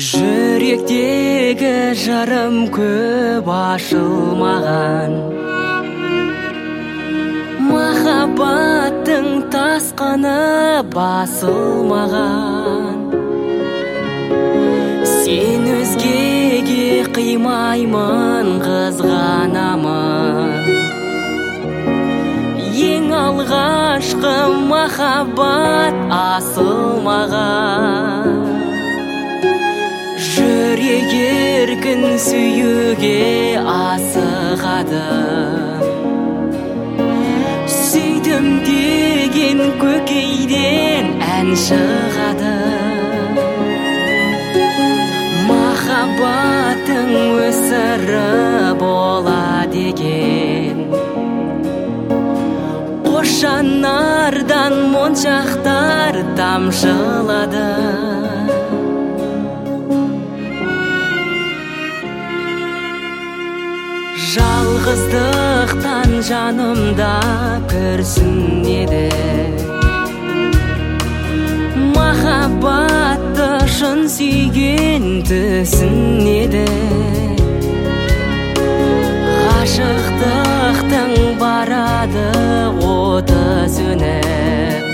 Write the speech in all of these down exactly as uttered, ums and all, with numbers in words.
Жүректегі жарым көп ашылмаған, махаббаттың тасқыны басылмаған. Сен өзгеге қимаймын, қызғанамын. Ең алғашқы махаббат асылмаған. Жүрек еркін сүюге асығады. Сүйдім деген көкейден ән шығады. Махаббаттың өсірі болады екен. Қош жанардан моншақтар тамшылады. Жалғыздықтан жанымда күрсінеді. Махаббатты шын сүйген түсінеді. Ғашықтықтың барады оты сөніп.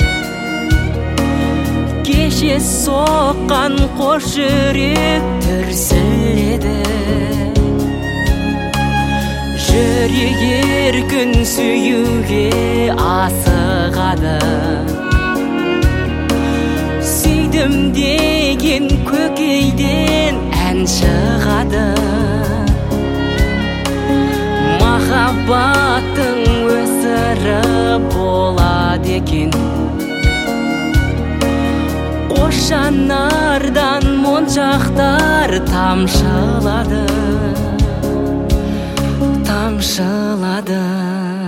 Кеше соққан қош жүрек дүрсіледі. Жүрек еркін сүюге асығады. Сүйдім деген көкейден ән шығады. Махаббаттың өсірі болады екен. Қош жанардан моншақтар тамшылады. Тамшылады.